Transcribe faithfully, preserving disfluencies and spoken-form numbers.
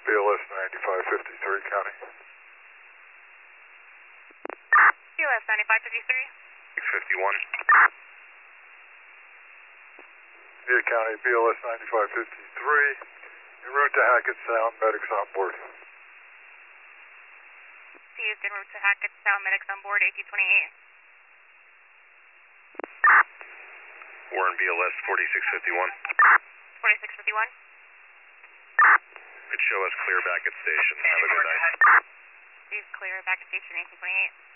B L S ninety-five fifty-three, County. B L S ninety-five fifty-three. six fifty-one. Yeah, County, B L S ninety-five fifty-three. En route to Hackett Sound, medics on board. Used en route to Hackett Sound, medics on board, A T twenty-eight. Warren B L S forty-six fifty-one. forty-six fifty-one. Could show us clear back at station. Have a good night. Please clear back at station A T twenty-eight.